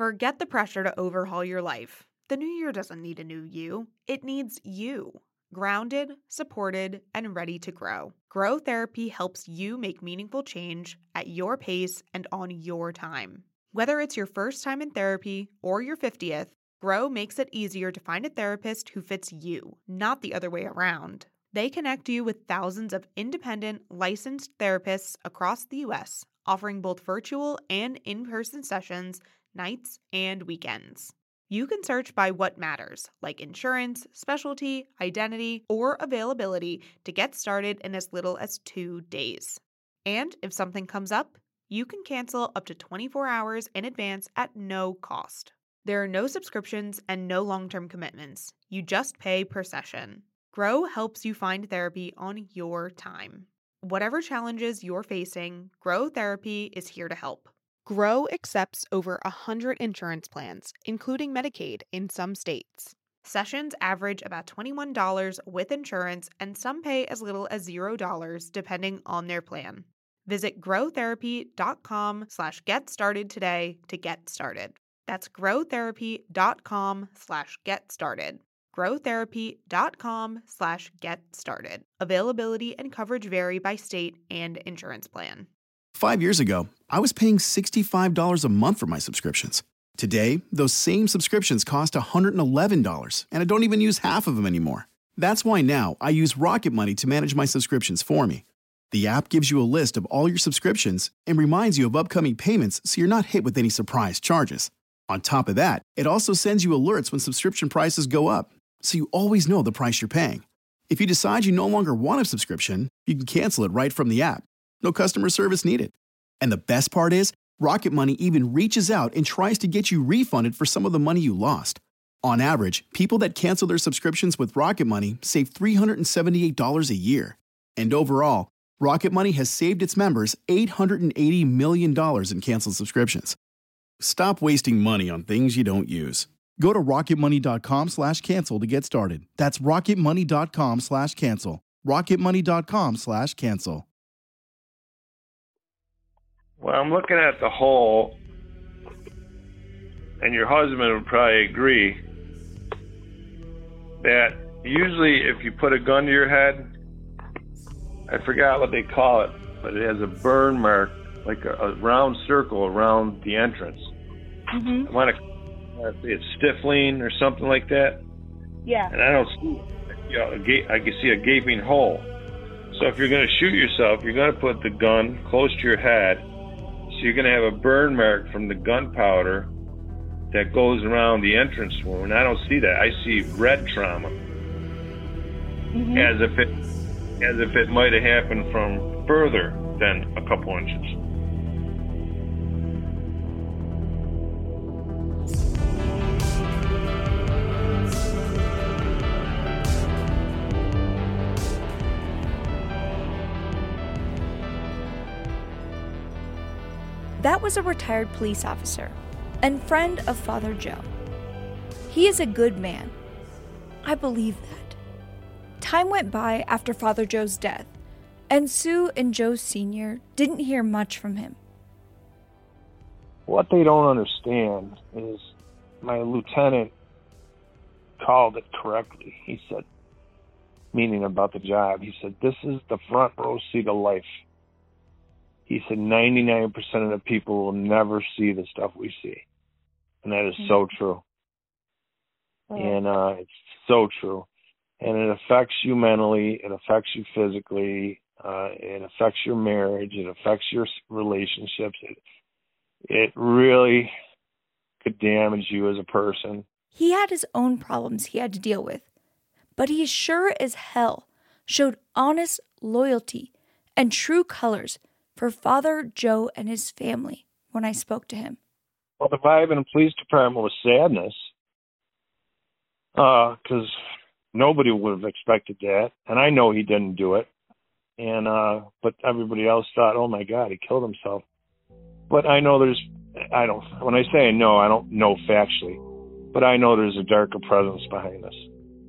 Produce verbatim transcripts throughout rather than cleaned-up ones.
Forget the pressure to overhaul your life. The new year doesn't need a new you. It needs you. Grounded, supported, and ready to grow. Grow Therapy helps you make meaningful change at your pace and on your time. Whether it's your first time in therapy or your fiftieth, Grow makes it easier to find a therapist who fits you, not the other way around. They connect you with thousands of independent, licensed therapists across the U S, offering both virtual and in-person sessions, nights and weekends. You can search by what matters, like insurance, specialty, identity, or availability to get started in as little as two days. And if something comes up, you can cancel up to twenty-four hours in advance at no cost. There are no subscriptions and no long-term commitments. You just pay per session. Grow helps you find therapy on your time. Whatever challenges you're facing, Grow Therapy is here to help. Grow accepts over one hundred insurance plans, including Medicaid in some states. Sessions average about twenty-one dollars with insurance, and some pay as little as zero dollars depending on their plan. Visit growtherapy.com slash get started today to get started. That's growtherapy.com slash get started. growtherapy.com slash get started. Availability and coverage vary by state and insurance plan. Five years ago, I was paying sixty-five dollars a month for my subscriptions. Today, those same subscriptions cost one hundred eleven dollars, and I don't even use half of them anymore. That's why now I use Rocket Money to manage my subscriptions for me. The app gives you a list of all your subscriptions and reminds you of upcoming payments so you're not hit with any surprise charges. On top of that, it also sends you alerts when subscription prices go up, so you always know the price you're paying. If you decide you no longer want a subscription, you can cancel it right from the app. No customer service needed. And the best part is, Rocket Money even reaches out and tries to get you refunded for some of the money you lost. On average, people that cancel their subscriptions with Rocket Money save three hundred seventy-eight dollars a year. And overall, Rocket Money has saved its members eight hundred eighty million dollars in canceled subscriptions. Stop wasting money on things you don't use. Go to rocketmoney.com slash cancel to get started. That's rocketmoney.com slash cancel. rocketmoney.com slash cancel. Well, I'm looking at the whole, and your husband would probably agree, that usually if you put a gun to your head, I forgot what they call it, but it has a burn mark, like a, a round circle around the entrance. Mm-hmm. I want to say it's stifling or something like that. Yeah. And I don't see, you know, a ga- I can see a gaping hole. So if you're going to shoot yourself, you're going to put the gun close to your head. So you're going to have a burn mark from the gunpowder that goes around the entrance wound. I don't see that. I see red trauma, Mm-hmm. as if it, as if it might have happened from further than a couple inches. That was a retired police officer and friend of Father Joe. He is a good man. I believe that. Time went by after Father Joe's death, and Sue and Joe Senior didn't hear much from him. What they don't understand is my lieutenant called it correctly. He said, meaning about the job, he said, this is the front row seat of life. He said ninety-nine percent of the people will never see the stuff we see. And that is mm-hmm. so true. Oh. And uh, it's so true. And it affects you mentally. It affects you physically. Uh, it affects your marriage. It affects your relationships. It, it really could damage you as a person. He had his own problems he had to deal with. But he sure as hell showed honest loyalty and true colors for Father Joe and his family when I spoke to him. Well, the vibe in the police department was sadness, because uh, nobody would have expected that, and I know he didn't do it. And uh, but everybody else thought, "Oh my God, he killed himself." But I know there's, I don't. When I say I know, I don't know factually, but I know there's a darker presence behind this.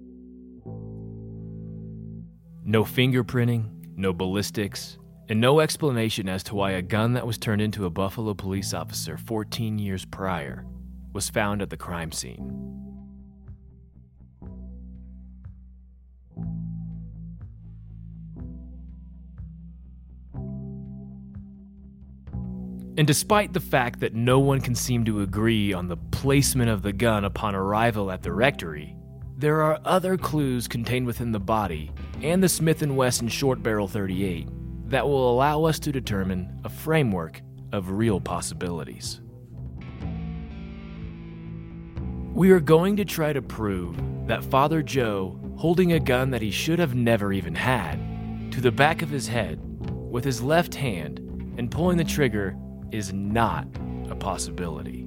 No fingerprinting, no ballistics, and no explanation as to why a gun that was turned into a Buffalo police officer fourteen years prior was found at the crime scene. And despite the fact that no one can seem to agree on the placement of the gun upon arrival at the rectory, there are other clues contained within the body and the Smith and Wesson short barrel thirty-eight that will allow us to determine a framework of real possibilities. We are going to try to prove that Father Joe, holding a gun that he should have never even had, to the back of his head with his left hand and pulling the trigger is not a possibility.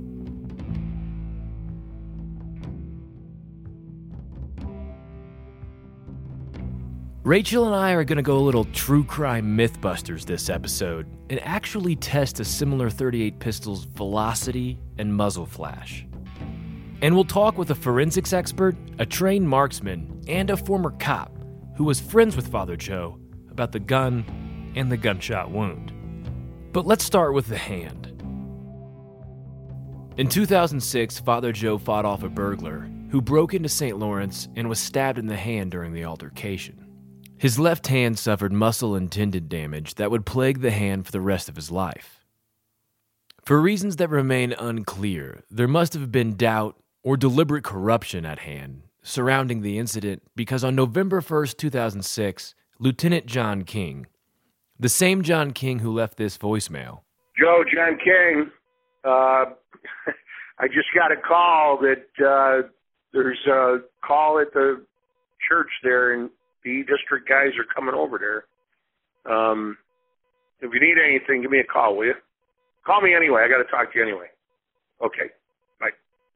Rachel and I are going to go a little true crime mythbusters this episode and actually test a similar thirty-eight pistol's velocity and muzzle flash. And we'll talk with a forensics expert, a trained marksman, and a former cop who was friends with Father Joe about the gun and the gunshot wound. But let's start with the hand. In two thousand six, Father Joe fought off a burglar who broke into Saint Lawrence and was stabbed in the hand during the altercation. His left hand suffered muscle and tendon damage that would plague the hand for the rest of his life. For reasons that remain unclear, there must have been doubt or deliberate corruption at hand surrounding the incident because on November first, two thousand six, Lieutenant John King, the same John King who left this voicemail. Joe, John King, uh, I just got a call that uh, there's a call at the church there, and the E-District guys are coming over there. Um, if you need anything, give me a call, will you? Call me anyway. I got to talk to you anyway. Okay, bye.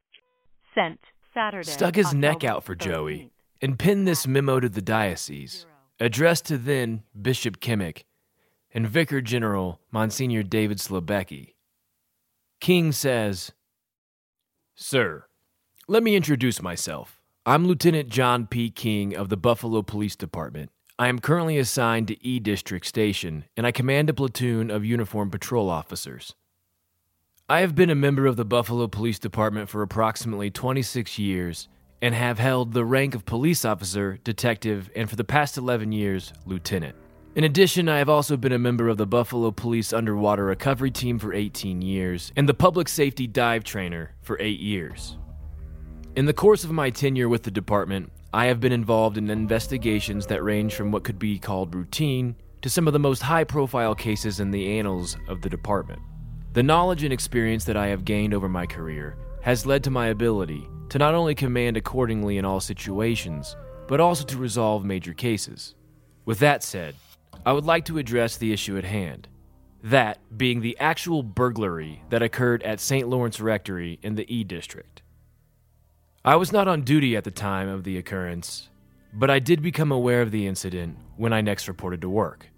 Sent Saturday. Stuck his neck out for Joey and pinned this memo to the diocese, addressed to then Bishop Kimmick and Vicar General Monsignor David Slabecki. King says, "Sir, let me introduce myself. I'm Lieutenant John P. King of the Buffalo Police Department. I am currently assigned to E District Station, and I command a platoon of uniformed patrol officers. I have been a member of the Buffalo Police Department for approximately twenty-six years and have held the rank of police officer, detective, and for the past eleven years, lieutenant. In addition, I have also been a member of the Buffalo Police Underwater Recovery Team for eighteen years and the Public Safety Dive Trainer for eight years. In the course of my tenure with the department, I have been involved in investigations that range from what could be called routine to some of the most high-profile cases in the annals of the department. The knowledge and experience that I have gained over my career has led to my ability to not only command accordingly in all situations, but also to resolve major cases. With that said, I would like to address the issue at hand, that being the actual burglary that occurred at Saint Lawrence Rectory in the E District. I was not on duty at the time of the occurrence, but I did become aware of the incident when I next reported to work.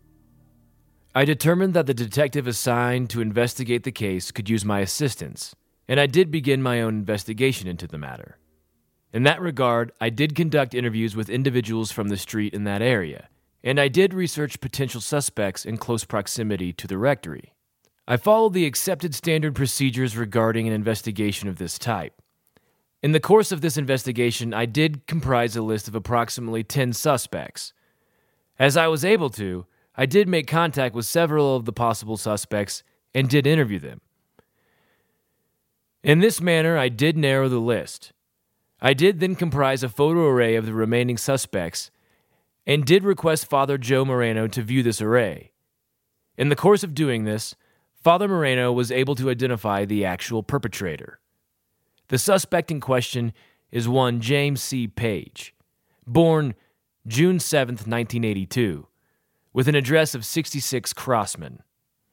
I determined that the detective assigned to investigate the case could use my assistance, and I did begin my own investigation into the matter. In that regard, I did conduct interviews with individuals from the street in that area, and I did research potential suspects in close proximity to the rectory. I followed the accepted standard procedures regarding an investigation of this type. In the course of this investigation, I did comprise a list of approximately ten suspects. As I was able to, I did make contact with several of the possible suspects and did interview them. In this manner, I did narrow the list. I did then comprise a photo array of the remaining suspects and did request Father Joe Moreno to view this array. In the course of doing this, Father Moreno was able to identify the actual perpetrator. The suspect in question is one James C. Page, born June seventh, nineteen eighty-two, with an address of sixty-six Crossman.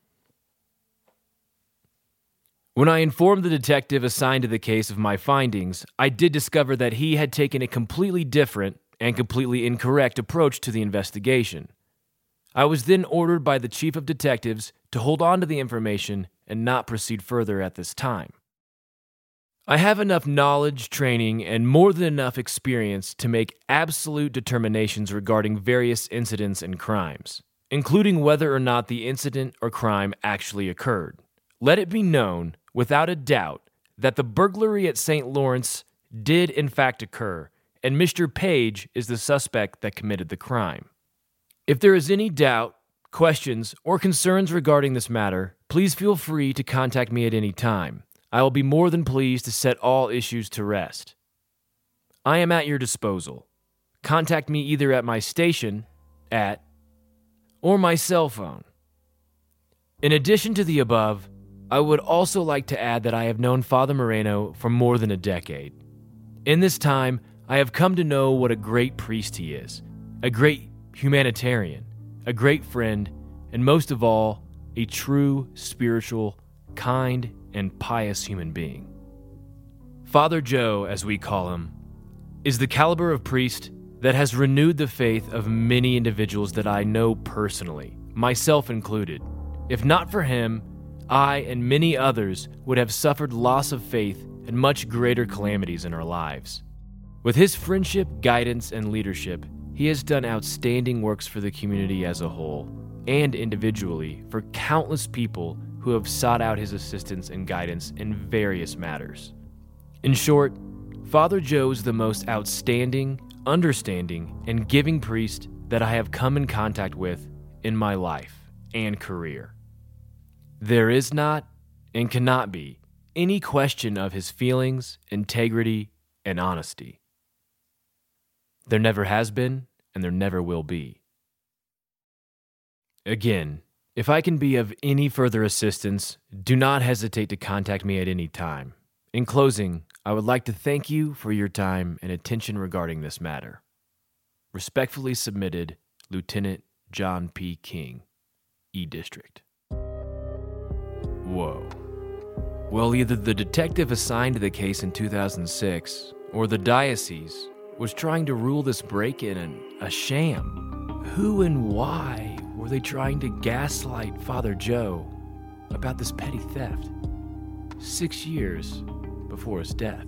When I informed the detective assigned to the case of my findings, I did discover that he had taken a completely different and completely incorrect approach to the investigation. I was then ordered by the chief of detectives to hold on to the information and not proceed further at this time. I have enough knowledge, training, and more than enough experience to make absolute determinations regarding various incidents and crimes, including whether or not the incident or crime actually occurred. Let it be known, without a doubt, that the burglary at Saint Lawrence did in fact occur, and Mister Page is the suspect that committed the crime. If there is any doubt, questions, or concerns regarding this matter, please feel free to contact me at any time. I will be more than pleased to set all issues to rest. I am at your disposal. Contact me either at my station, at, or my cell phone. In addition to the above, I would also like to add that I have known Father Moreno for more than a decade. In this time, I have come to know what a great priest he is, a great humanitarian, a great friend, and most of all, a true, spiritual, kind, and pious human being. Father Joe, as we call him, is the caliber of priest that has renewed the faith of many individuals that I know personally, myself included. If not for him, I and many others would have suffered loss of faith and much greater calamities in our lives. With his friendship, guidance, and leadership, he has done outstanding works for the community as a whole, and individually for countless people who have sought out his assistance and guidance in various matters. In short, Father Joe is the most outstanding, understanding, and giving priest that I have come in contact with in my life and career. There is not, and cannot be, any question of his feelings, integrity, and honesty. There never has been, and there never will be. Again, if I can be of any further assistance, do not hesitate to contact me at any time. In closing, I would like to thank you for your time and attention regarding this matter. Respectfully submitted, Lieutenant John P. King, E District. Whoa. Well, either the detective assigned to the case in two thousand six or the diocese was trying to rule this break-in a, a sham. Who and why were they trying to gaslight Father Joe about this petty theft six years before his death?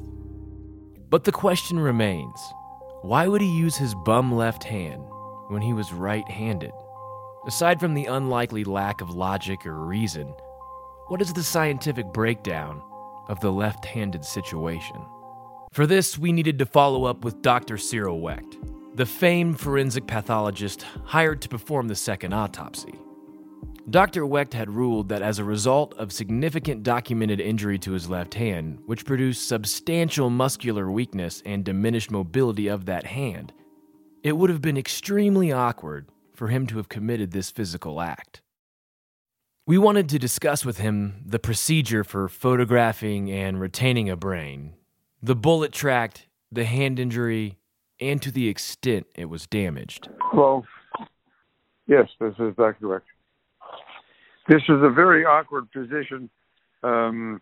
But the question remains, why would he use his bum left hand when he was right-handed? Aside from the unlikely lack of logic or reason, what is the scientific breakdown of the left-handed situation? For this, we needed to follow up with Doctor Cyril Wecht, the famed forensic pathologist hired to perform the second autopsy. Doctor Wecht had ruled that as a result of significant documented injury to his left hand, which produced substantial muscular weakness and diminished mobility of that hand, it would have been extremely awkward for him to have committed this physical act. We wanted to discuss with him the procedure for photographing and retaining a brain, the bullet tract, the hand injury, and to the extent it was damaged. Well, yes, this is Doctor Wecht. This is a very awkward position um,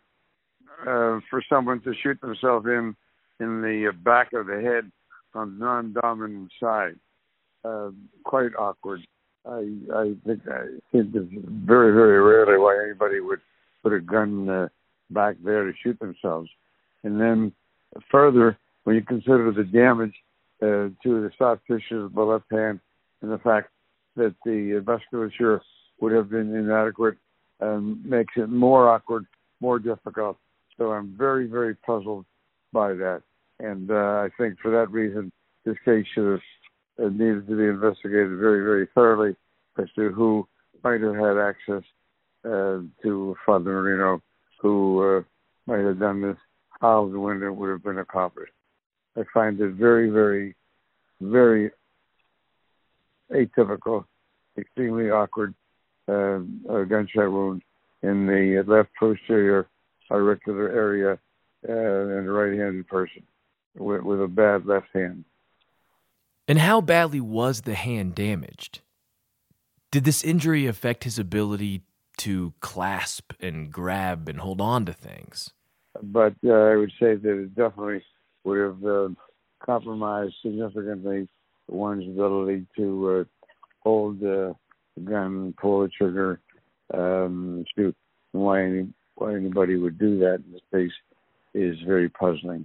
uh, for someone to shoot themselves in in the back of the head on the non-dominant side. Uh, quite awkward. I, I think I think it's very, very rarely why anybody would put a gun uh, back there to shoot themselves. And then further, when you consider the damage uh, to the soft tissue of the left hand and the fact that the musculature would have been inadequate, um, makes it more awkward, more difficult. So I'm very, very puzzled by that. And uh, I think for that reason, this case should have uh, needed to be investigated very, very thoroughly as to who might have had access uh, to Father Moreno, who uh, might have done this, how and when it would have been accomplished. I find it very, very, very atypical, extremely awkward, uh, a gunshot wound in the left posterior auricular area uh, in a right-handed person with, with a bad left hand. And how badly was the hand damaged? Did this injury affect his ability to clasp and grab and hold on to things? But uh, I would say that it definitely would have uh, compromised significantly one's ability to uh, hold uh, the gun, pull the trigger, um, shoot. And why, any, why anybody would do that in this case is very puzzling.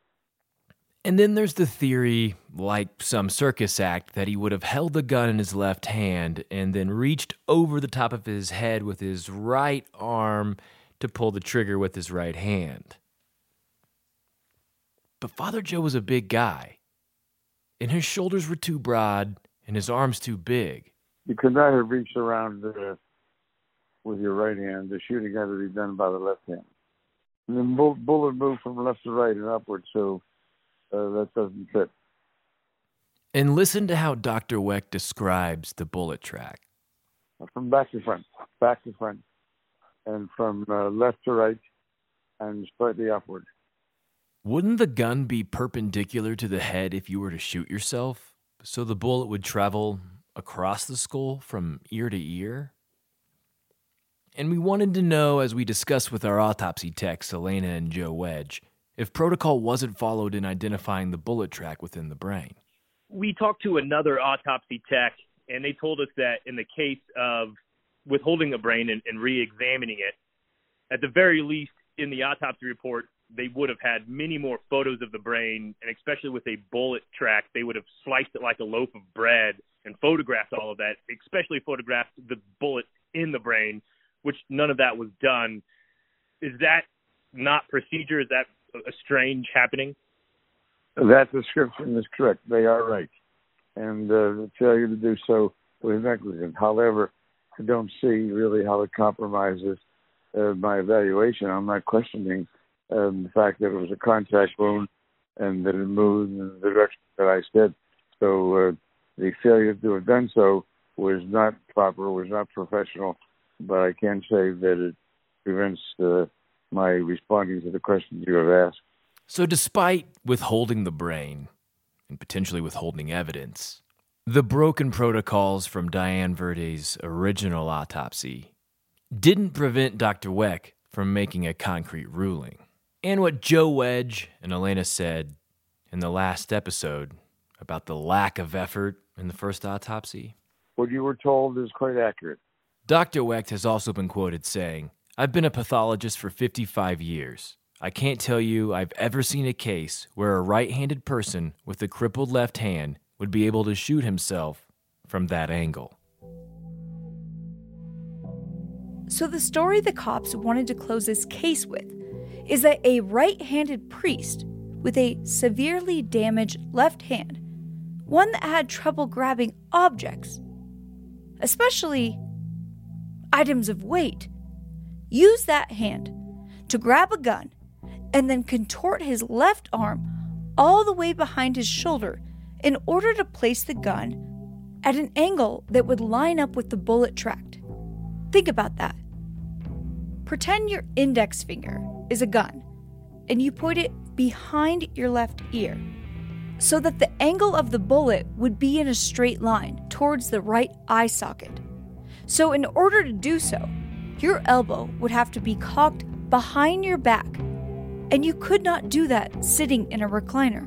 And then there's the theory, like some circus act, that he would have held the gun in his left hand and then reached over the top of his head with his right arm to pull the trigger with his right hand. But Father Joe was a big guy, and his shoulders were too broad and his arms too big. You could not have reached around uh, with your right hand. The shooting had to be done by the left hand. And the bull- bullet moved from left to right and upward, so uh, that doesn't fit. And listen to how Doctor Weck describes the bullet track. From back to front, back to front, and from uh, left to right, and slightly upward. Wouldn't the gun be perpendicular to the head if you were to shoot yourself, so the bullet would travel across the skull from ear to ear? And we wanted to know, as we discussed with our autopsy techs, Elena and Joe Wedge, if protocol wasn't followed in identifying the bullet track within the brain. We talked to another autopsy tech, and they told us that in the case of withholding a brain and, and re-examining it, at the very least, in the autopsy report, they would have had many more photos of the brain, and especially with a bullet track, they would have sliced it like a loaf of bread and photographed all of that, especially photographed the bullet in the brain, which none of that was done. Is that not procedure? Is that a strange happening? That description is correct. They are right. And uh, the failure to do so was negligent. However, I don't see really how it compromises uh, my evaluation. I'm not questioning um, the fact that it was a contact wound and that it moved in the direction that I said. So uh, the failure to have done so was not proper, was not professional, but I can say that it prevents uh, my responding to the questions you have asked. So despite withholding the brain, and potentially withholding evidence, the broken protocols from Diane Verde's original autopsy didn't prevent Doctor Weck from making a concrete ruling. And what Joe Wedge and Elena said in the last episode about the lack of effort in the first autopsy. What you were told is quite accurate. Doctor Wecht has also been quoted saying, "I've been a pathologist for fifty-five years. I can't tell you I've ever seen a case where a right-handed person with a crippled left hand would be able to shoot himself from that angle." So the story the cops wanted to close this case with is that a right-handed priest with a severely damaged left hand, one that had trouble grabbing objects, especially items of weight, used that hand to grab a gun and then contort his left arm all the way behind his shoulder in order to place the gun at an angle that would line up with the bullet track. Think about that. Pretend your index finger is a gun and you point it behind your left ear so that the angle of the bullet would be in a straight line towards the right eye socket. So in order to do so, your elbow would have to be cocked behind your back, and you could not do that sitting in a recliner.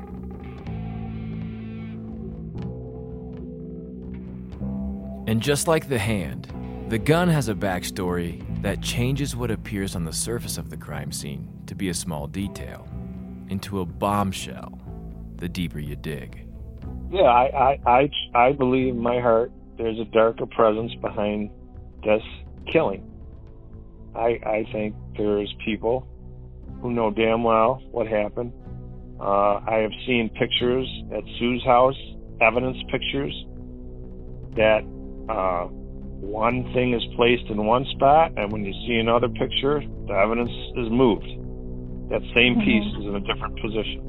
And just like the hand, the gun has a backstory that changes what appears on the surface of the crime scene to be a small detail into a bombshell the deeper you dig. Yeah, I, I, I, I believe in my heart there's a darker presence behind this killing. I, I think there's people who know damn well what happened. Uh, I have seen pictures at Sue's house, evidence pictures, that uh, one thing is placed in one spot, and when you see another picture, the evidence is moved. That same piece is in a different position.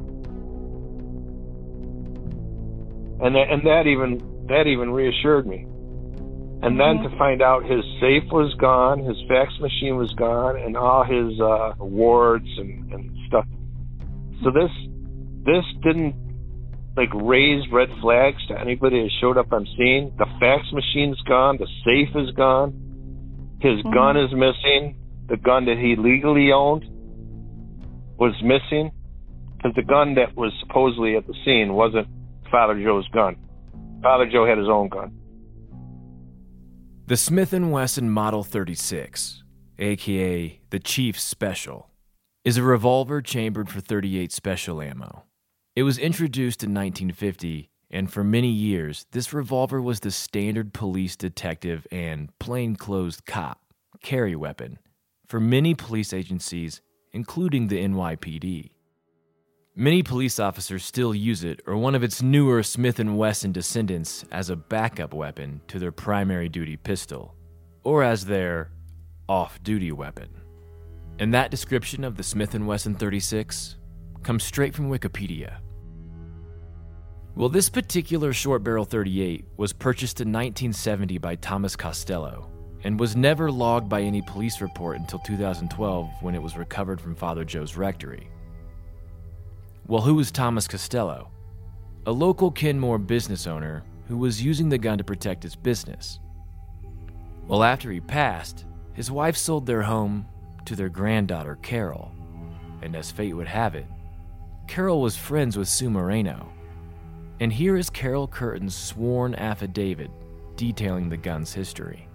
And that, and that even that even reassured me. And then to find out his safe was gone, his fax machine was gone, and all his uh, awards and, and stuff. So this this didn't like raise red flags to anybody that showed up on scene. The fax machine's gone, the safe is gone, his mm-hmm. gun is missing, the gun that he legally owned was missing, because the gun that was supposedly at the scene wasn't Father Joe's gun. Father Joe had his own gun. The Smith and Wesson Model thirty-six, aka the Chief's Special, is a revolver chambered for thirty-eight special ammo. It was introduced in nineteen fifty, and for many years, this revolver was the standard police detective and plainclothes cop carry weapon for many police agencies, including the N Y P D. Many police officers still use it or one of its newer Smith and Wesson descendants as a backup weapon to their primary duty pistol, or as their off-duty weapon. And that description of the Smith and Wesson thirty-six comes straight from Wikipedia. Well, this particular short-barrel thirty-eight was purchased in nineteen seventy by Thomas Costello and was never logged by any police report until two thousand twelve when it was recovered from Father Joe's rectory. Well, who was Thomas Costello? A local Kenmore business owner who was using the gun to protect his business. Well, after he passed, his wife sold their home to their granddaughter, Carol. And as fate would have it, Carol was friends with Sue Moreno. And here is Carol Curtin's sworn affidavit detailing the gun's history.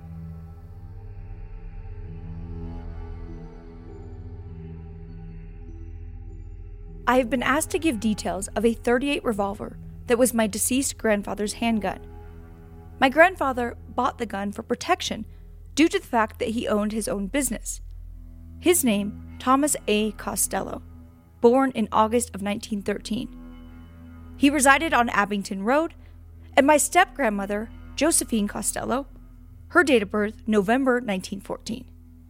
I have been asked to give details of a thirty-eight revolver that was my deceased grandfather's handgun. My grandfather bought the gun for protection due to the fact that he owned his own business. His name, Thomas A. Costello, born in August of nineteen thirteen. He resided on Abington Road, and my step-grandmother, Josephine Costello, her date of birth, November nineteen fourteen.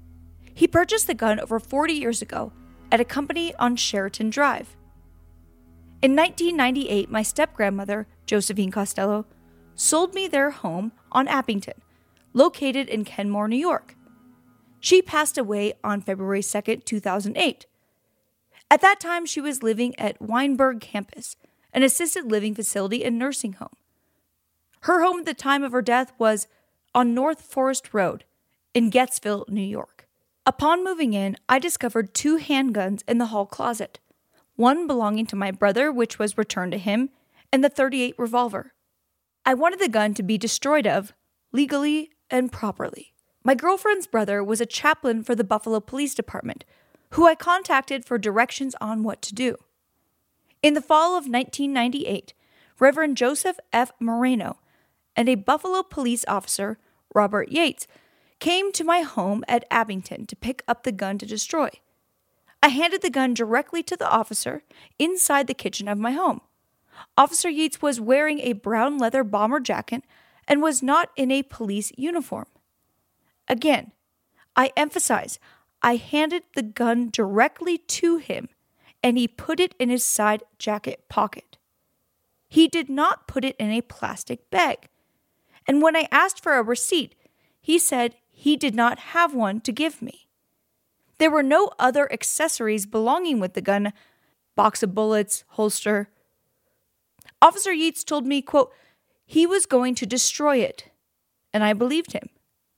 He purchased the gun over forty years ago at a company on Sheraton Drive. In nineteen ninety-eight, my step-grandmother, Josephine Costello, sold me their home on Abington, located in Kenmore, New York. She passed away on February second, two thousand eight. At that time, she was living at Weinberg Campus, an assisted living facility and nursing home. Her home at the time of her death was on North Forest Road in Gettsville, New York. Upon moving in, I discovered two handguns in the hall closet, one belonging to my brother, which was returned to him, and the thirty-eight revolver. I wanted the gun to be destroyed of, legally and properly. My girlfriend's brother was a chaplain for the Buffalo Police Department, who I contacted for directions on what to do. In the fall of nineteen ninety-eight, Reverend Joseph F. Moreno and a Buffalo police officer, Robert Yates, came to my home at Abington to pick up the gun to destroy. I handed the gun directly to the officer inside the kitchen of my home. Officer Yates was wearing a brown leather bomber jacket and was not in a police uniform. Again, I emphasize, I handed the gun directly to him, and he put it in his side jacket pocket. He did not put it in a plastic bag. And when I asked for a receipt, he said he did not have one to give me. There were no other accessories belonging with the gun, box of bullets, holster. Officer Yates told me, quote, he was going to destroy it, and I believed him.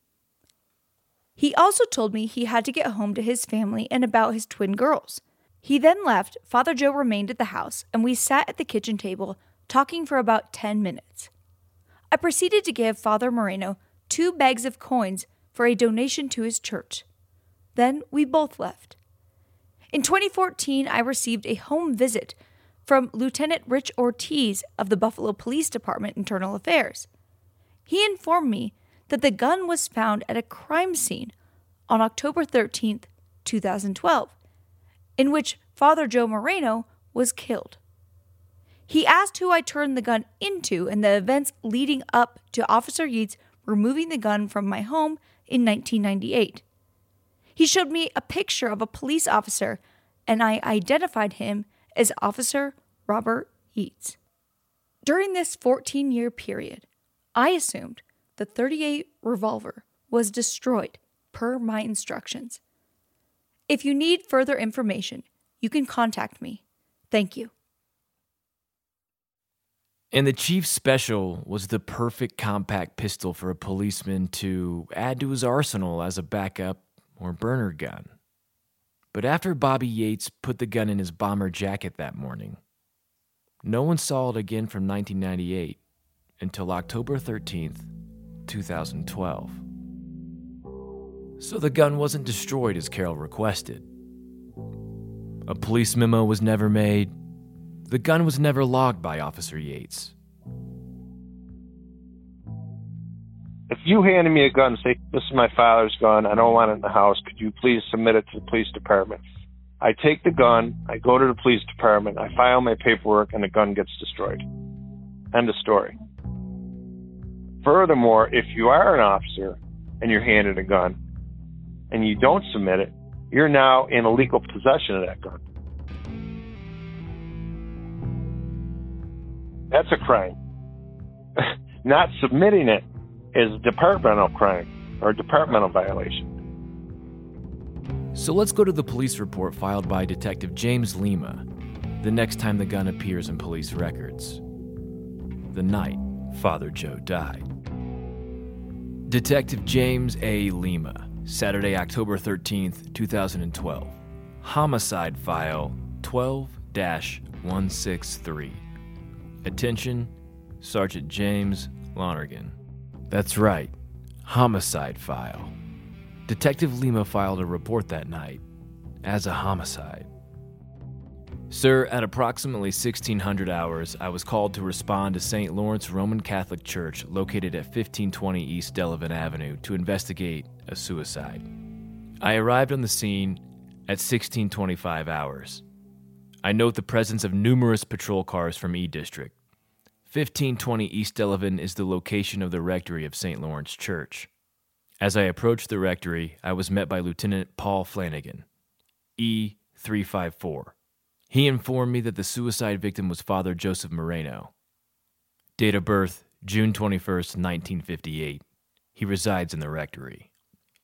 He also told me he had to get home to his family and about his twin girls. He then left. Father Joe remained at the house, and we sat at the kitchen table talking for about ten minutes. I proceeded to give Father Moreno two bags of coins for a donation to his church. Then we both left. In twenty fourteen, I received a home visit from Lieutenant Rich Ortiz of the Buffalo Police Department Internal Affairs. He informed me that the gun was found at a crime scene on October thirteenth, two thousand twelve, in which Father Joe Moreno was killed. He asked who I turned the gun into and the events leading up to Officer Yates removing the gun from my home in nineteen ninety-eight. He showed me a picture of a police officer, and I identified him as Officer Robert Yates. During this fourteen-year period, I assumed the thirty-eight revolver was destroyed per my instructions. If you need further information, you can contact me. Thank you. And the Chief's Special was the perfect compact pistol for a policeman to add to his arsenal as a backup or burner gun. But after Bobby Yates put the gun in his bomber jacket that morning, no one saw it again from nineteen ninety-eight until October thirteenth, two thousand twelve. So the gun wasn't destroyed as Carol requested. A police memo was never made. The gun was never logged by Officer Yates. If you handed me a gun and say, this is my father's gun, I don't want it in the house, could you please submit it to the police department? I take the gun, I go to the police department, I file my paperwork, and the gun gets destroyed. End of story. Furthermore, if you are an officer and you're handed a gun and you don't submit it, you're now in illegal possession of that gun. That's a crime. Not submitting it is a departmental crime or a departmental violation. So let's go to the police report filed by Detective James Lima the next time the gun appears in police records. The night Father Joe died. Detective James A. Lima, Saturday, October thirteenth, twenty twelve. Homicide file twelve dash one sixty-three. Attention, Sergeant James Lonergan. That's right, homicide file. Detective Lima filed a report that night as a homicide. Sir, at approximately sixteen hundred hours, I was called to respond to Saint Lawrence Roman Catholic Church located at fifteen twenty East Delavan Avenue to investigate a suicide. I arrived on the scene at sixteen twenty-five hours. I note the presence of numerous patrol cars from E District. fifteen twenty East Delavan is the location of the rectory of Saint Lawrence Church. As I approached the rectory, I was met by Lieutenant Paul Flanagan, E three fifty-four. He informed me that the suicide victim was Father Joseph Moreno. Date of birth, June twenty-first, nineteen fifty-eight. He resides in the rectory.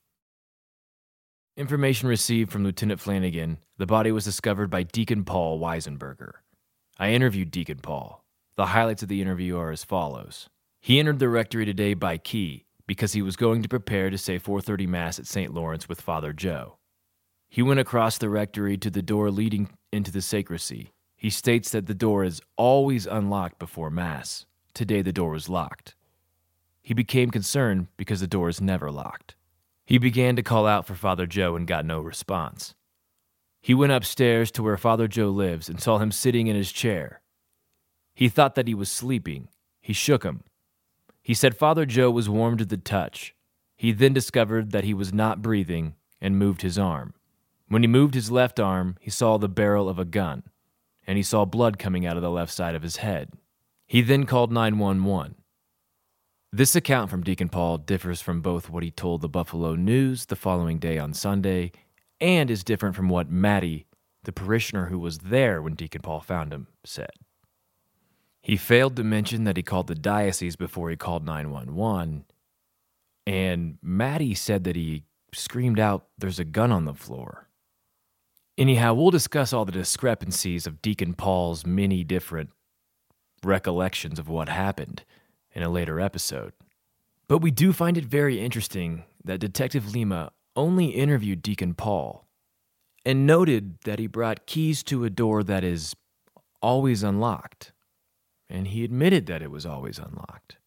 Information received from Lieutenant Flanagan, the body was discovered by Deacon Paul Weisenberger. I interviewed Deacon Paul. The highlights of the interview are as follows. He entered the rectory today by key because he was going to prepare to say four thirty Mass at Saint Lawrence with Father Joe. He went across the rectory to the door leading into the sacristy. He states that the door is always unlocked before Mass. Today the door was locked. He became concerned because the door is never locked. He began to call out for Father Joe and got no response. He went upstairs to where Father Joe lives and saw him sitting in his chair. He thought that he was sleeping. He shook him. He said Father Joe was warm to the touch. He then discovered that he was not breathing and moved his arm. When he moved his left arm, he saw the barrel of a gun, and he saw blood coming out of the left side of his head. He then called nine one one. This account from Deacon Paul differs from both what he told the Buffalo News the following day on Sunday and is different from what Maddie, the parishioner who was there when Deacon Paul found him, said. He failed to mention that he called the diocese before he called nine one one, and Maddie said that he screamed out, "There's a gun on the floor." Anyhow, we'll discuss all the discrepancies of Deacon Paul's many different recollections of what happened in a later episode. But we do find it very interesting that Detective Lima only interviewed Deacon Paul and noted that he brought keys to a door that is always unlocked, and he admitted that it was always unlocked.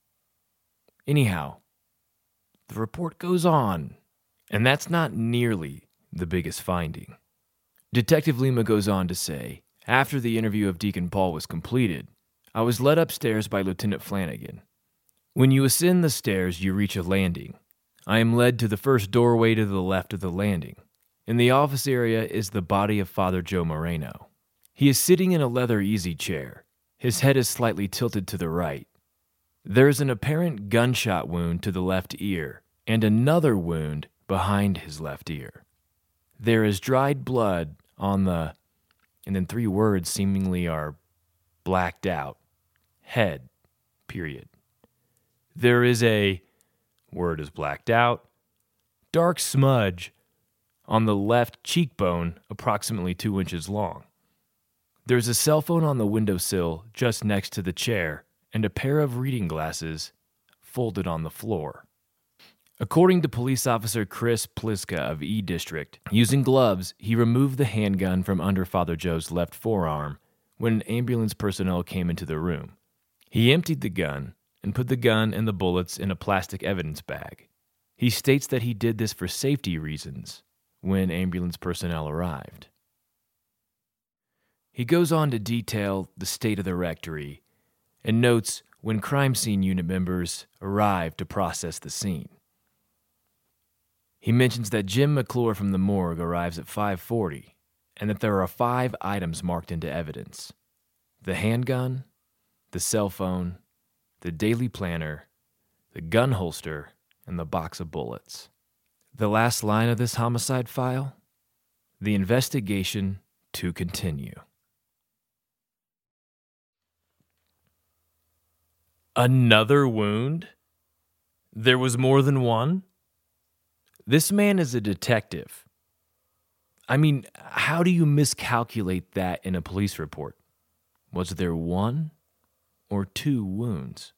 Anyhow, the report goes on, and that's not nearly the biggest finding. Detective Lima goes on to say, after the interview of Deacon Paul was completed, I was led upstairs by Lieutenant Flanagan. When you ascend the stairs, you reach a landing. I am led to the first doorway to the left of the landing. In the office area is the body of Father Joe Moreno. He is sitting in a leather easy chair. His head is slightly tilted to the right. There is an apparent gunshot wound to the left ear and another wound behind his left ear. There is dried blood on the, and then three words seemingly are blacked out, head, period. There is a, word is blacked out, dark smudge on the left cheekbone approximately two inches long. There's a cell phone on the windowsill just next to the chair and a pair of reading glasses folded on the floor. According to police officer Chris Pliska of E District, using gloves, he removed the handgun from under Father Joe's left forearm when ambulance personnel came into the room. He emptied the gun and put the gun and the bullets in a plastic evidence bag. He states that he did this for safety reasons when ambulance personnel arrived. He goes on to detail the state of the rectory and notes when crime scene unit members arrived to process the scene. He mentions that Jim McClure from the morgue arrives at five forty and that there are five items marked into evidence: the handgun, the cell phone, the daily planner, the gun holster, and the box of bullets. The last line of this homicide file: the investigation to continue. Another wound? There was more than one? This man is a detective. I mean, how do you miscalculate that in a police report? Was there one or two wounds?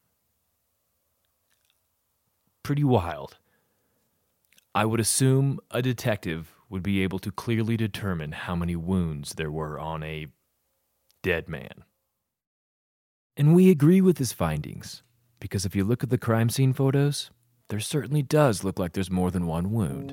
Pretty wild. I would assume a detective would be able to clearly determine how many wounds there were on a dead man. And we agree with his findings, because if you look at the crime scene photos, there certainly does look like there's more than one wound.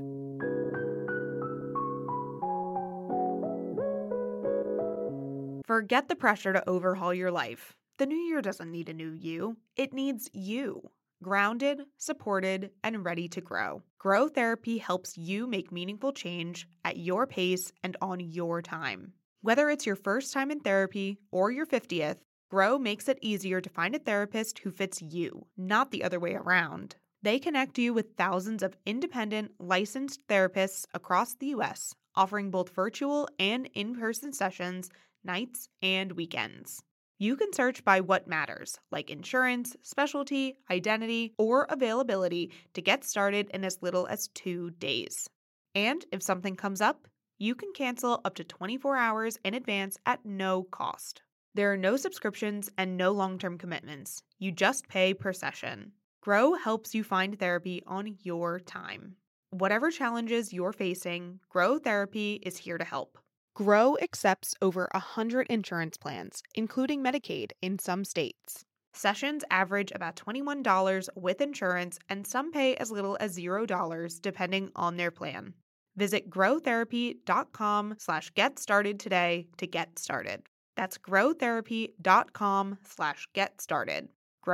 Forget the pressure to overhaul your life. The new year doesn't need a new you. It needs you. Grounded, supported, and ready to grow. Grow Therapy helps you make meaningful change at your pace and on your time. Whether it's your first time in therapy or your fiftieth, Grow makes it easier to find a therapist who fits you, not the other way around. They connect you with thousands of independent, licensed therapists across the U S, offering both virtual and in-person sessions, nights and weekends. You can search by what matters, like insurance, specialty, identity, or availability, to get started in as little as two days. And if something comes up, you can cancel up to twenty-four hours in advance at no cost. There are no subscriptions and no long-term commitments. You just pay per session. Grow helps you find therapy on your time. Whatever challenges you're facing, Grow Therapy is here to help. Grow accepts over one hundred insurance plans, including Medicaid in some states. Sessions average about twenty-one dollars with insurance, and some pay as little as zero dollars depending on their plan. Visit growtherapy.com slash get started today to get started. That's growtherapy.com slash get started.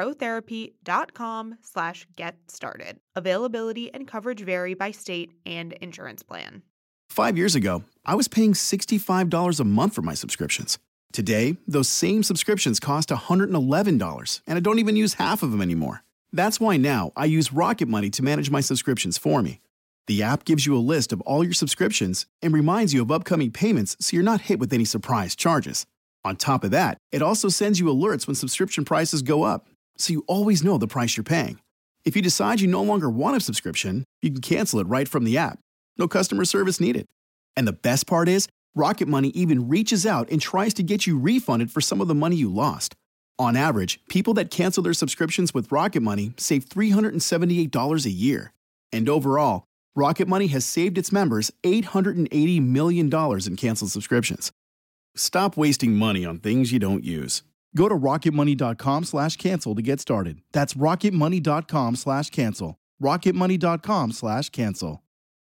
growtherapy.com slash get started. Availability and coverage vary by state and insurance plan. Five years ago, I was paying sixty-five dollars a month for my subscriptions. Today, those same subscriptions cost one hundred eleven dollars, and I don't even use half of them anymore. That's why now I use Rocket Money to manage my subscriptions for me. The app gives you a list of all your subscriptions and reminds you of upcoming payments so you're not hit with any surprise charges. On top of that, it also sends you alerts when subscription prices go up, so you always know the price you're paying. If you decide you no longer want a subscription, you can cancel it right from the app. No customer service needed. And the best part is, Rocket Money even reaches out and tries to get you refunded for some of the money you lost. On average, people that cancel their subscriptions with Rocket Money save three hundred seventy-eight dollars a year. And overall, Rocket Money has saved its members eight hundred eighty million dollars in canceled subscriptions. Stop wasting money on things you don't use. Go to rocketmoney.com slash cancel to get started. That's rocketmoney.com slash cancel. rocketmoney.com slash cancel.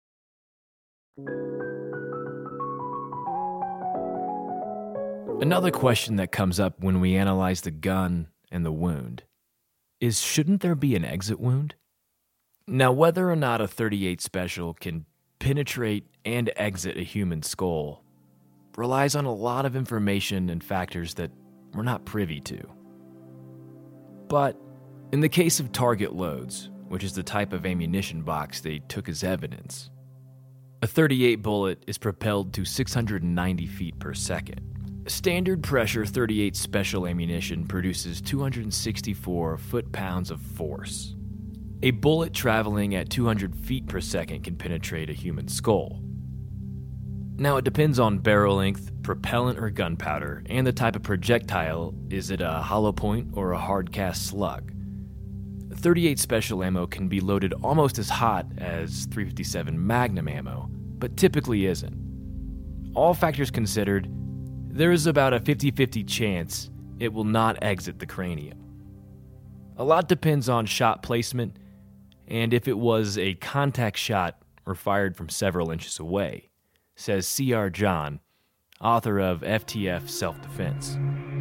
Another question that comes up when we analyze the gun and the wound is, shouldn't there be an exit wound? Now, whether or not a thirty-eight Special can penetrate and exit a human skull relies on a lot of information and factors that we're not privy to. But in the case of target loads, which is the type of ammunition box they took as evidence, a thirty-eight bullet is propelled to six hundred ninety feet per second. Standard pressure thirty-eight Special ammunition produces two hundred sixty-four foot-pounds of force. A bullet traveling at two hundred feet per second can penetrate a human skull. Now, it depends on barrel length, propellant or gunpowder, and the type of projectile. Is it a hollow point or a hard cast slug? thirty-eight Special ammo can be loaded almost as hot as three fifty-seven Magnum ammo, but typically isn't. All factors considered, there is about a fifty-fifty chance it will not exit the cranium. A lot depends on shot placement and if it was a contact shot or fired from several inches away, says C R John, author of F T F Self-Defense.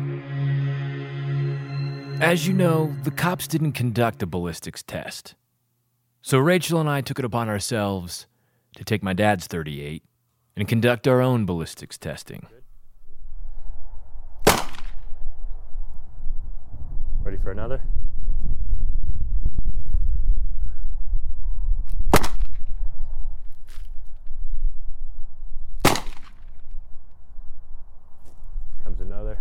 As you know, the cops didn't conduct a ballistics test. So Rachel and I took it upon ourselves to take my dad's thirty-eight, and conduct our own ballistics testing. Ready for another? Comes another.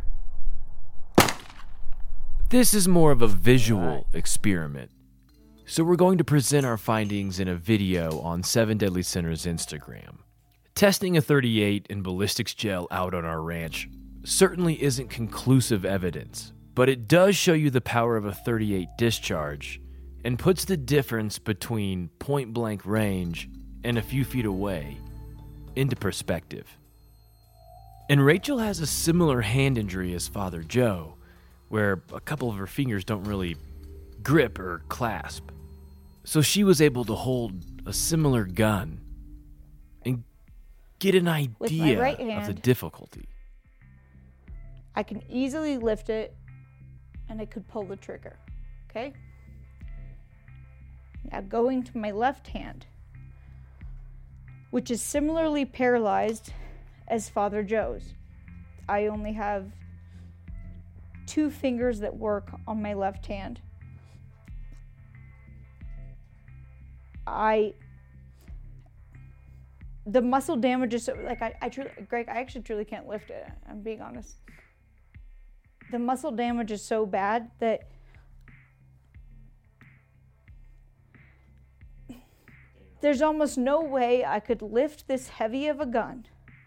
This is more of a visual experiment, so we're going to present our findings in a video on Seven Deadly Sinner's Instagram. Testing a thirty-eight and ballistics gel out on our ranch certainly isn't conclusive evidence, but it does show you the power of a thirty-eight discharge and puts the difference between point-blank range and a few feet away into perspective. And Rachel has a similar hand injury as Father Joe, where a couple of her fingers don't really grip or clasp. So she was able to hold a similar gun and get an idea right of the hand, difficulty. I can easily lift it and I could pull the trigger, okay? Now going to my left hand, which is similarly paralyzed as Father Joe's. I only have two fingers that work on my left hand. I, the muscle damage is so, like, I, I truly, Greg, I actually truly can't lift it. I'm being honest. The muscle damage is so bad that there's almost no way I could lift this heavy of a gun,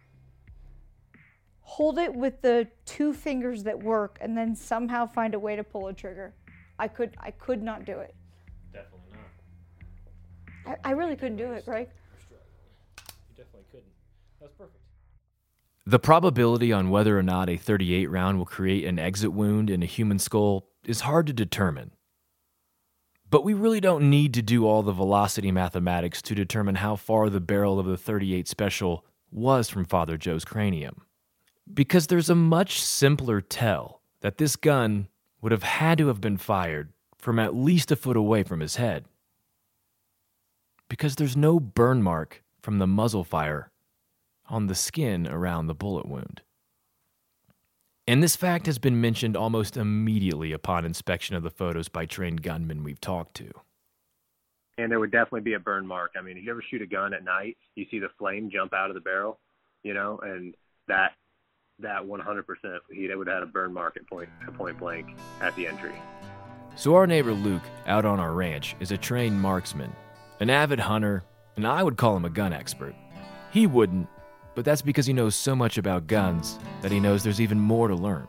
hold it with the two fingers that work, and then somehow find a way to pull a trigger. I could I could not do it. Definitely not. I, I really couldn't do it, Greg. You definitely couldn't. That was perfect. The probability on whether or not a thirty-eight round will create an exit wound in a human skull is hard to determine. But we really don't need to do all the velocity mathematics to determine how far the barrel of the thirty-eight Special was from Father Joe's cranium. Because there's a much simpler tell that this gun would have had to have been fired from at least a foot away from his head. Because there's no burn mark from the muzzle fire on the skin around the bullet wound. And this fact has been mentioned almost immediately upon inspection of the photos by trained gunmen we've talked to. And there would definitely be a burn mark. I mean, if you ever shoot a gun at night, you see the flame jump out of the barrel, you know, and that that one hundred percent, he would have had a burn mark at point, at point blank at the entry. So our neighbor Luke, out on our ranch, is a trained marksman, an avid hunter, and I would call him a gun expert. He wouldn't, but that's because he knows so much about guns that he knows there's even more to learn.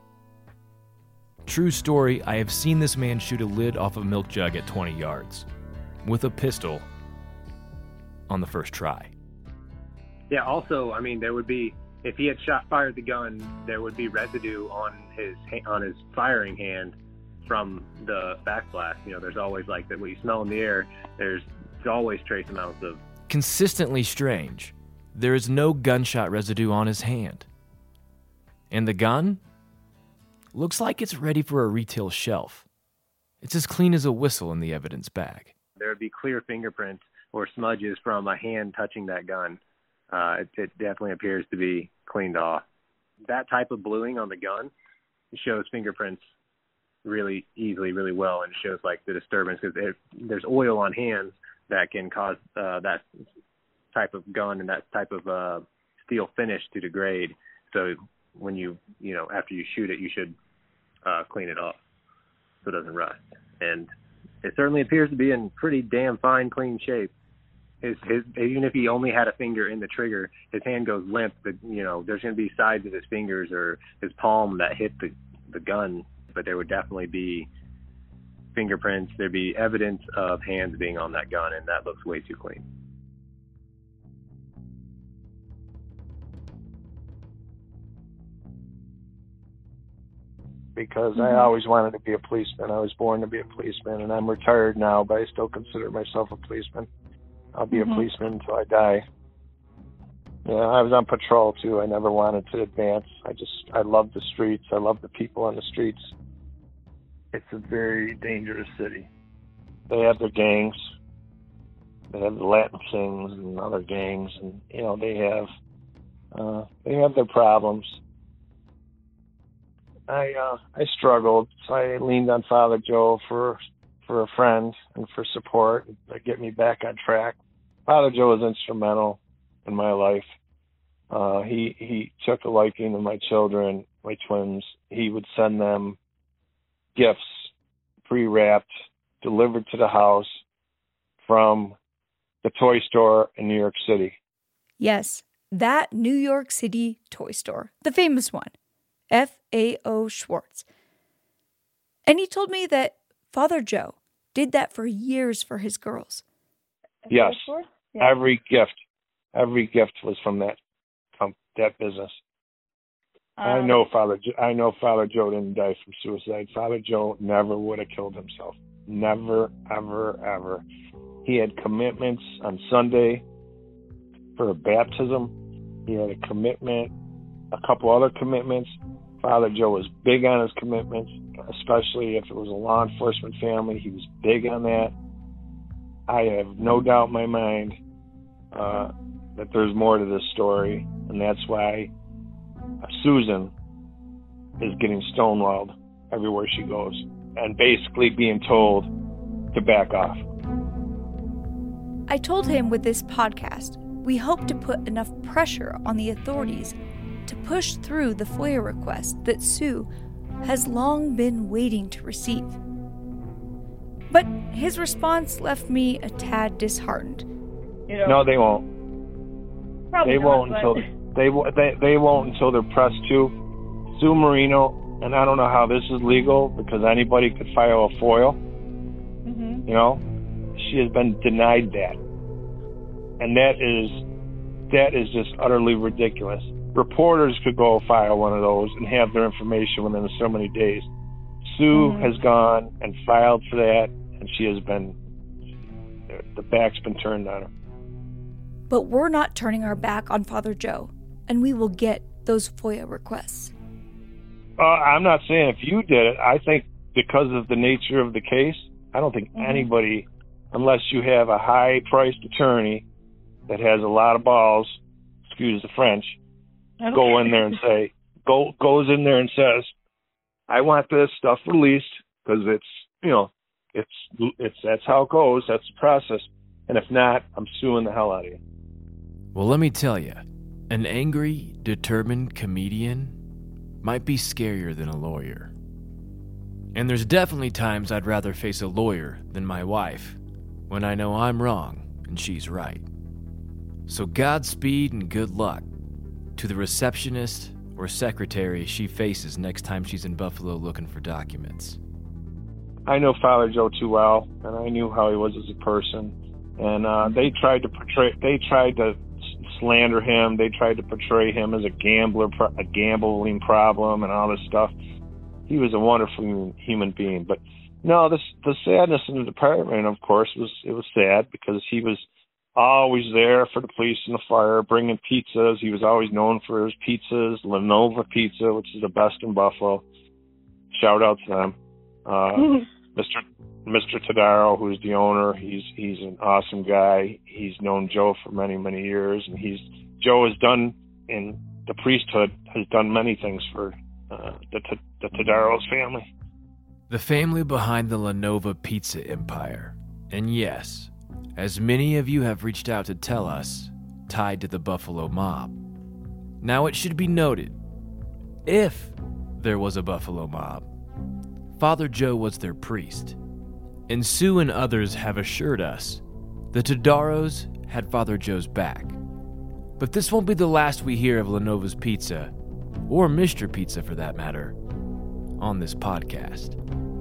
True story, I have seen this man shoot a lid off a milk jug at twenty yards, with a pistol, on the first try. Yeah, also, I mean, there would be, if he had shot fired the gun, there would be residue on his on his firing hand from the backblast. You know, there's always like that. What you smell in the air, there's, there's always trace amounts of. Consistently strange. There is no gunshot residue on his hand. And the gun looks like it's ready for a retail shelf. It's as clean as a whistle in the evidence bag. There would be clear fingerprints or smudges from a hand touching that gun. Uh, it, it definitely appears to be cleaned off. That type of bluing on the gun shows fingerprints really easily, really well, and shows like the disturbance because there's oil on hands that can cause uh, that type of gun and that type of uh, steel finish to degrade. So when you, you know, after you shoot it, you should uh, clean it off so it doesn't rust. And it certainly appears to be in pretty damn fine, clean shape. His, his, even if he only had a finger in the trigger, his hand goes limp. But, you know, there's going to be sides of his fingers or his palm that hit the, the gun, but there would definitely be fingerprints. There'd be evidence of hands being on that gun, and that looks way too clean. Because Mm-hmm. I always wanted to be a policeman. I was born to be a policeman, and I'm retired now, but I still consider myself a policeman. I'll be Mm-hmm. a policeman until I die. Yeah, I was on patrol too. I never wanted to advance. I just, I love the streets. I love the people on the streets. It's a very dangerous city. They have their gangs. They have the Latin Kings and other gangs, and you know they have Uh, they have their problems. I uh, I struggled, so I leaned on Father Joe for for a friend and for support to get me back on track. Father Joe was instrumental in my life. Uh, he he took a liking to my children, my twins. He would send them gifts, pre-wrapped, delivered to the house from the toy store in New York City. Yes, that New York City toy store, the famous one, F A O Schwarz. And he told me that Father Joe did that for years for his girls. Yes, yeah. every gift, every gift was from that um, that business. Um, I know Father. Jo- I know Father Joe didn't die from suicide. Father Joe never would have killed himself. Never, ever, ever. He had commitments on Sunday for a baptism. He had a commitment, a couple other commitments. Father Joe was big on his commitments, especially if it was a law enforcement family. He was big on that. I have no doubt in my mind uh, that there's more to this story, and that's why Susan is getting stonewalled everywhere she goes and basically being told to back off. I told him with this podcast, we hope to put enough pressure on the authorities to push through the FOIA request that Sue has long been waiting to receive. But his response left me a tad disheartened. You know, No, they won't. probably They not, won't but- until they wo- they they won't until they're pressed to. Sue Marino, and I don't know how this is legal because anybody could file a FOIL. Mhm. You know, she has been denied that, and that is that is just utterly ridiculous. Reporters could go file one of those and have their information within so many days. Sue Mhm. has gone and filed for that, and she has been, the back's been turned on her. But we're not turning our back on Father Joe, and we will get those FOIA requests. Uh, I'm not saying if you did it. I think because of the nature of the case, I don't think Mhm. anybody, unless you have a high-priced attorney that has a lot of balls, excuse the French, Okay. go in there and say, go goes in there and says, I want this stuff released because it's, you know, it's it's that's how it goes. That's the process. And if not, I'm suing the hell out of you. Well, let me tell you, an angry, determined comedian might be scarier than a lawyer. And there's definitely times I'd rather face a lawyer than my wife when I know I'm wrong and she's right. So Godspeed and good luck to the receptionist or secretary she faces next time she's in Buffalo looking for documents. I know Father Joe too well, and I knew how he was as a person. And uh, they tried to portray, they tried to slander him. They tried to portray him as a gambler, a gambling problem, and all this stuff. He was a wonderful human being. But no, this the sadness in the department, of course, was it was sad because he was always there for the police and the fire, bringing pizzas. He was always known for his pizzas, Lenova Pizza, which is the best in Buffalo. Shout out to them. Uh, Mister Mister Tadaro, who's the owner, he's he's an awesome guy. He's known Joe for many, many years, and he's Joe has done in the priesthood has done many things for uh, the the Tadaro's family. The family behind the Lenova Pizza empire, and yes, as many of you have reached out to tell us, tied to the Buffalo mob. Now it should be noted, if there was a Buffalo mob, Father Joe was their priest, and Sue and others have assured us the Tadaros had Father Joe's back. But this won't be the last we hear of Lenova's Pizza, or Mister Pizza for that matter, on this podcast.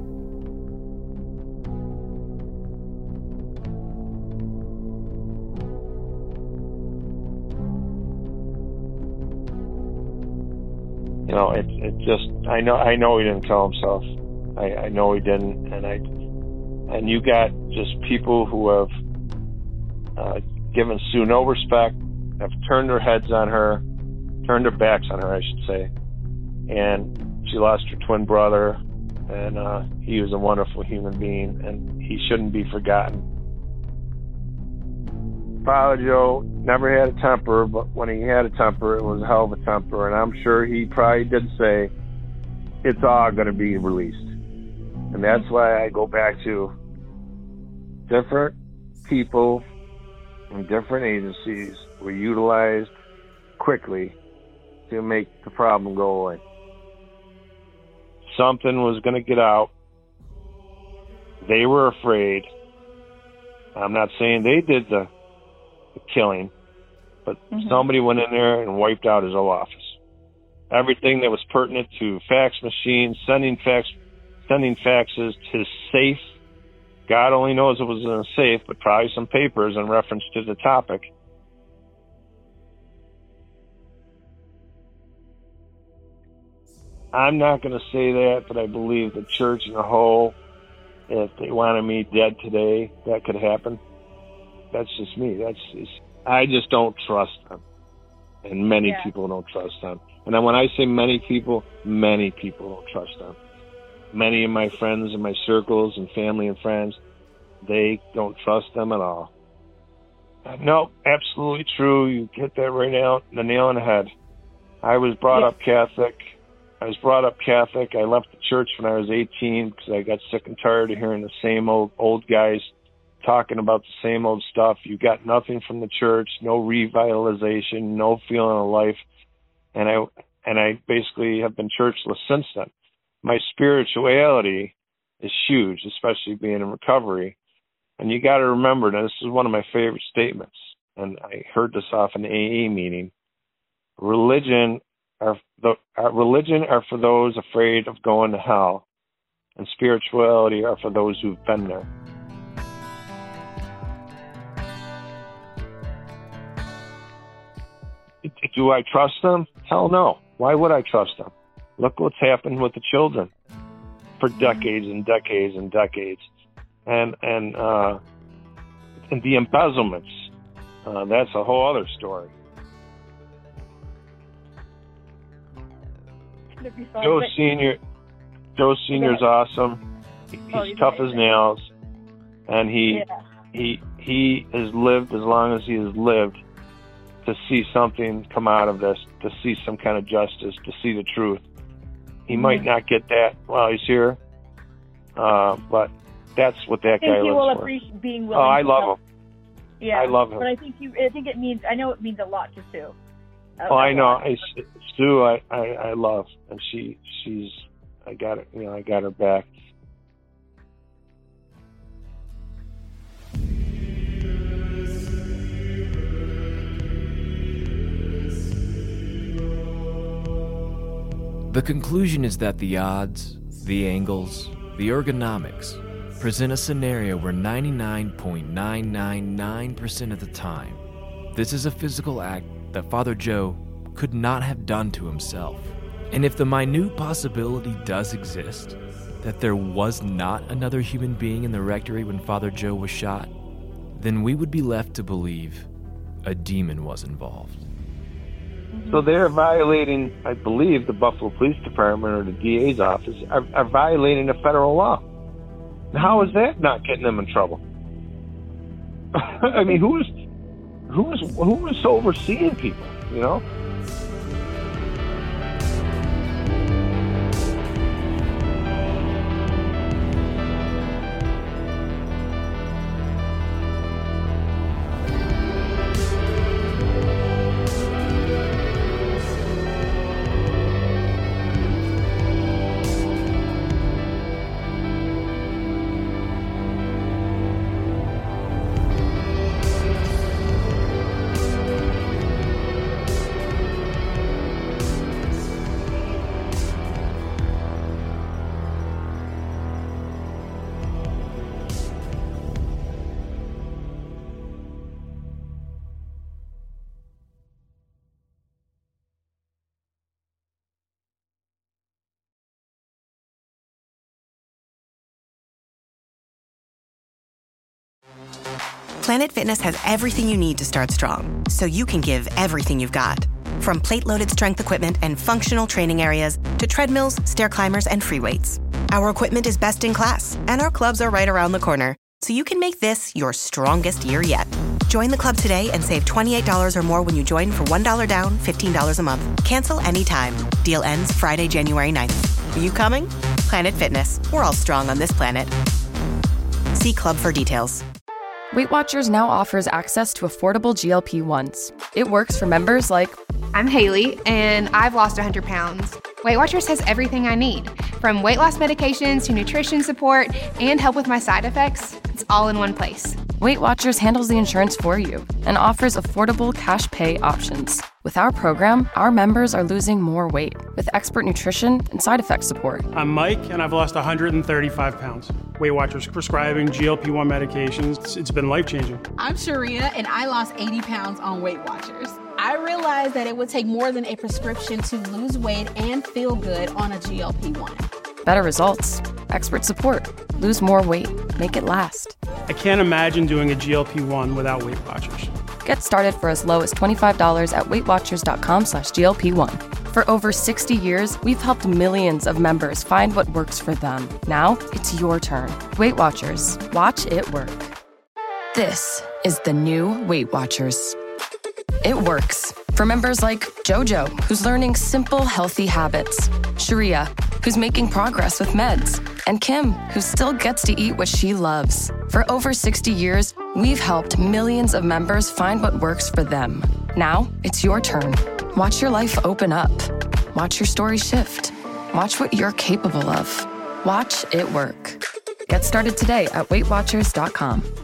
You know, it it just I know I know he didn't kill himself. I, I know he didn't, and I and you got just people who have uh, given Sue no respect, have turned their heads on her, turned their backs on her, I should say, and she lost her twin brother, and uh, he was a wonderful human being, and he shouldn't be forgotten. Father Joe never had a temper, but when he had a temper, it was a hell of a temper. And I'm sure he probably did say, it's all going to be released. And that's why I go back to different people and different agencies were utilized quickly to make the problem go away. Something was going to get out. They were afraid. I'm not saying they did the, the killing, but mm-hmm. somebody went in there and wiped out his whole office. Everything that was pertinent to fax machines, sending fax, sending faxes to his safe. God only knows it was in a safe, but probably some papers in reference to the topic. I'm not going to say that, but I believe the church in a whole, if they wanted me dead today, that could happen. That's just me. That's just, I just don't trust them. And many yeah. people don't trust them. And then when I say many people, many people don't trust them. Many of my friends in my circles and family and friends, they don't trust them at all. No, absolutely true. You hit that right now, the nail on the head. I was brought yeah. up Catholic. I was brought up Catholic. I left the church when I was eighteen because I got sick and tired of hearing the same old old guys talking about the same old stuff. You got nothing from the church, no revitalization, no feeling of life. And I and I basically have been churchless since then. My spirituality is huge, especially being in recovery. And you got to remember, now this is one of my favorite statements, and I heard this off an A A meeting. Religion are the uh, religion are for those afraid of going to hell, and spirituality are for those who've been there. Do I trust them? Hell no. Why would I trust them? Look what's happened with the children for decades and decades and decades. And and uh, and the embezzlements, uh, that's a whole other story. Joe Senior, Joe Senior's awesome. He's oh, tough as nails, and he yeah. he he has lived as long as he has lived to see something come out of this, to see some kind of justice, to see the truth. He mm-hmm. might not get that while he's here, uh, but that's what that guy lives will for. Appreciate being willing oh, I to love help. him. Yeah, I love him. But I think you, I think it means, I know it means a lot to Sue. A, oh, I know. lot. I, Sue, I, I, I love, and she, she's, I got it. You know, I got her back. The conclusion is that the odds, the angles, the ergonomics present a scenario where ninety-nine point nine nine nine percent of the time, this is a physical act that Father Joe could not have done to himself. And if the minute possibility does exist that there was not another human being in the rectory when Father Joe was shot, then we would be left to believe a demon was involved. So they're violating, I believe, the Buffalo Police Department or the D A's office are, are violating the federal law. How is that not getting them in trouble? I mean, who's who's who's overseeing people? You know. Planet Fitness has everything you need to start strong, so you can give everything you've got. From plate-loaded strength equipment and functional training areas to treadmills, stair climbers, and free weights. Our equipment is best in class, and our clubs are right around the corner, so you can make this your strongest year yet. Join the club today and save twenty-eight dollars or more when you join for one dollar down, fifteen dollars a month. Cancel anytime. Deal ends Friday, January ninth. Are you coming? Planet Fitness. We're all strong on this planet. See club for details. Weight Watchers now offers access to affordable G L P ones. It works for members like... I'm Haley, and I've lost one hundred pounds. Weight Watchers has everything I need, from weight loss medications to nutrition support and help with my side effects. It's all in one place. Weight Watchers handles the insurance for you and offers affordable cash pay options. With our program, our members are losing more weight with expert nutrition and side effect support. I'm Mike, and I've lost one hundred thirty-five pounds. Weight Watchers prescribing G L P one medications. It's, it's been life-changing. I'm Sharia, and I lost eighty pounds on Weight Watchers. I realized that it would take more than a prescription to lose weight and feel good on a G L P one. Better results, expert support, lose more weight, make it last. I can't imagine doing a G L P one without Weight Watchers. Get started for as low as twenty-five dollars at weightwatchers.com slash GLP1. For over sixty years, we've helped millions of members find what works for them. Now, it's your turn. Weight Watchers. Watch it work. This is the new Weight Watchers. It works for members like JoJo, who's learning simple, healthy habits, Sharia, who's making progress with meds, and Kim, who still gets to eat what she loves. For over sixty years, we've helped millions of members find what works for them. Now, it's your turn. Watch your life open up. Watch your story shift. Watch what you're capable of. Watch it work. Get started today at weight watchers dot com.